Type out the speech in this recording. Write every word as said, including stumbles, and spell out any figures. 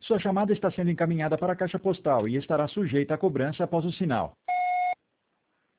Sua chamada está sendo encaminhada para a caixa postal e estará sujeita a cobrança após o sinal.